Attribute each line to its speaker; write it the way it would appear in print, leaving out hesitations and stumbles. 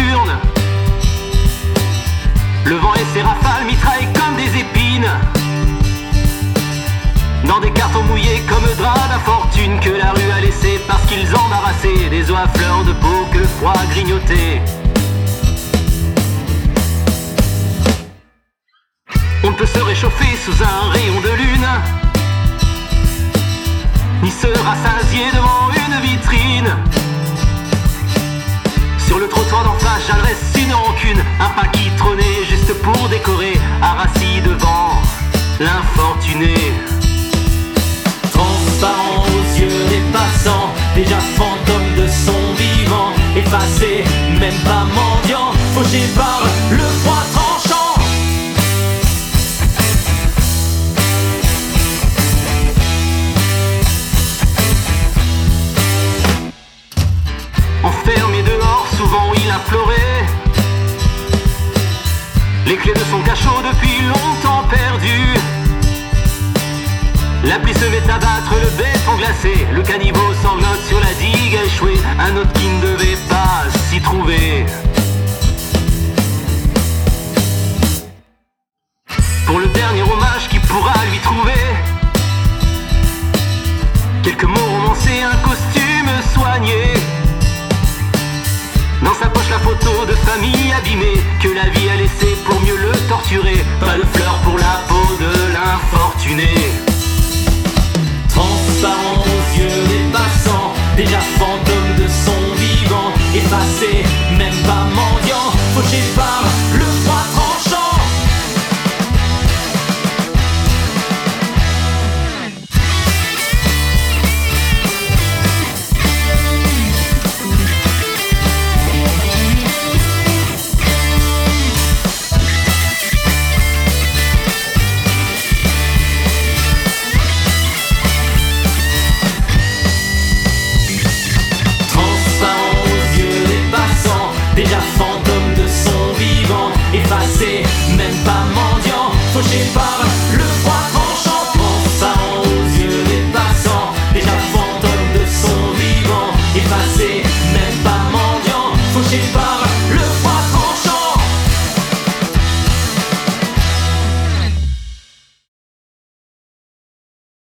Speaker 1: nocturne. Le vent et ses rafales mitraillent comme des épines. Dans des cartons mouillés comme draps d'infortune que la rue a laissé parce qu'ils embarrassaient des oies à fleurs de peau que le froid grignotait. On ne peut se réchauffer sous un rayon de lune, ni se rassasier devant une vitrine. Sur le trottoir d'en face, j'adresse une rancune, un pain qui trônait juste pour décorer, harassé devant l'infortuné.
Speaker 2: Transparent aux yeux des passants, déjà fantôme de son vivant, effacé, même pas mendiant, fauché par le froid tranchant.
Speaker 1: Enfermé dehors, souvent il implorait les clés de son cachot depuis longtemps perdu. La pluie se met à battre le béton glacé, le caniveau sanglote sur la digue à échouer, un autre qui ne devait pas s'y trouver. Pour le dernier hommage qui pourra lui trouver quelques mots romancés, un costume soigné. Dans sa poche la photo de famille abîmée que la vie a laissée pour mieux le torturer. Pas de fleurs pour la peau de l'infortuné.
Speaker 2: Transparent aux yeux des passants, déjà fantôme de son vivant, effacé, même pas mendiant, fauché par